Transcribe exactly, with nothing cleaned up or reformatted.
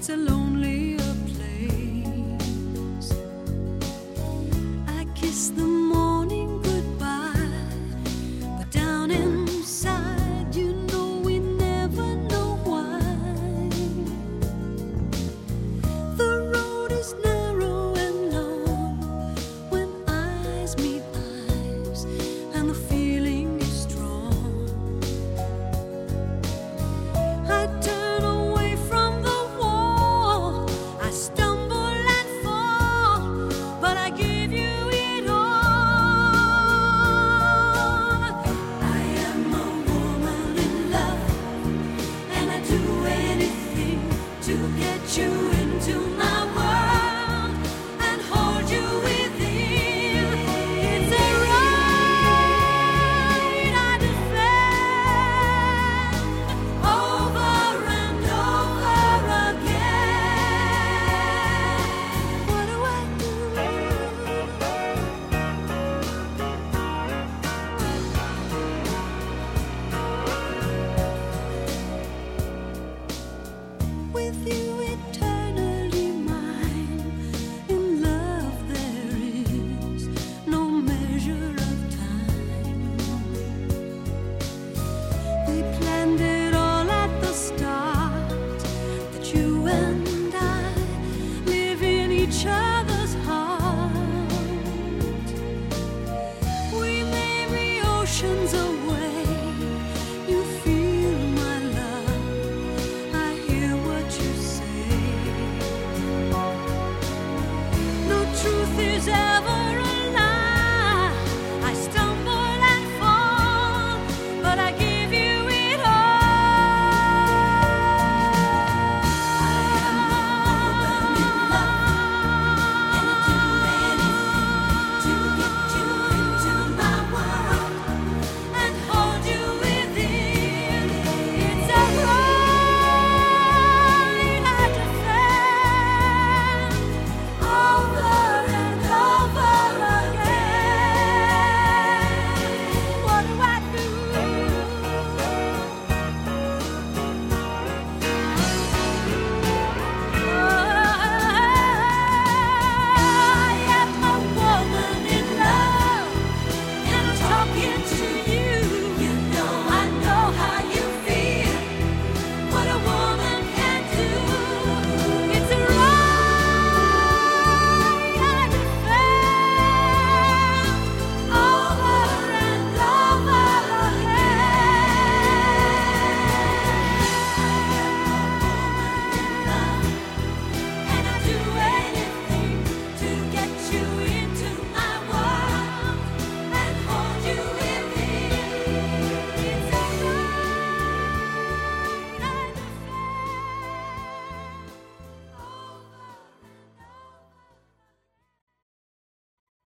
it's a lonelier place. I kiss the morning goodbye, but down inside, you know we never know why. The road is narrow and long when eyes meet eyes, and the feeling is strong. I turn away from the wall, I stumble and fall, but I give you it all. I am a woman in love, and I do anything to get you